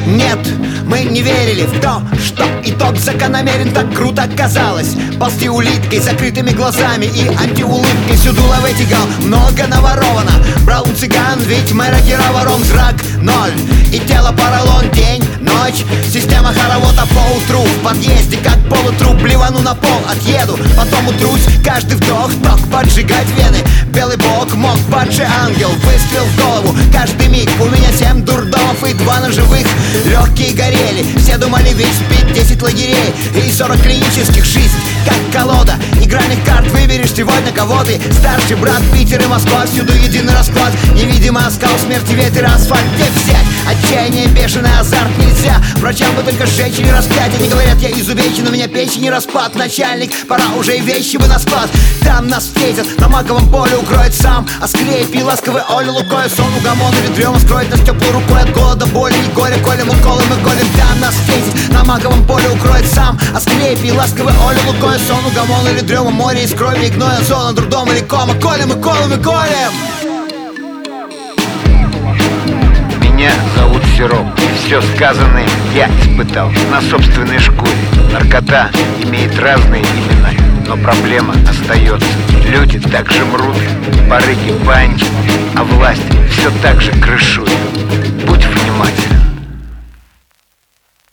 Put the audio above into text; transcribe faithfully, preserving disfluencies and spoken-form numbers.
Нет, мы не верили в то, что итог закономерен. Так круто казалось ползти улиткой с закрытыми глазами и антиулыбкой. Всюду лаветигал, много наворовано. Брал у цыган, ведь мэра вором. Зрак ноль и тело поролон. День, ночь, система хоровода по утру. В подъезде как полутруп, блевану на пол, отъеду, потом утрусь. Каждый вдох, ток, поджигать вены. Белый бог мог, падший ангел, выстрел в голову. Каждый миг у меня семь дурдомов и два ножевых. Легкие горели, все думали ведь спит. Десять лагерей и сорок клинических. Жизнь как колода игральных карт. Выберешь сегодня кого ты. Старший брат, Питер и Москва, всюду единый расклад. Невидимый оскал смерти, ветер, асфальт. Где взять отчаяние, бешеный азарт? Нельзя врачам бы только сжечь или распять. Они говорят, я изувечен, у меня печень и распад. Начальник, пора уже и вещи бы на склад. Там нас встретят, на маковом поле укроет сам. А склеит и ласковый Оля Лукоя. Сон угомон или дрема скроет нас теплой рукой. От голода, боли и горя колем, уколем и колем. Там нас встретит, на маковом поле укроет сам. А склеит и ласковый Оля Лукоя. Сон угомон или дрема, море из крови и гноя. Зона, дурдом или кома. Колем и колем и колем. Меня зовут Сироп, и все сказанное я испытал на собственной шкуре. Наркота имеет разные имена, но проблема остается. Люди так же мрут, барыги банчат, а власть все так же крышует. Будь внимателен.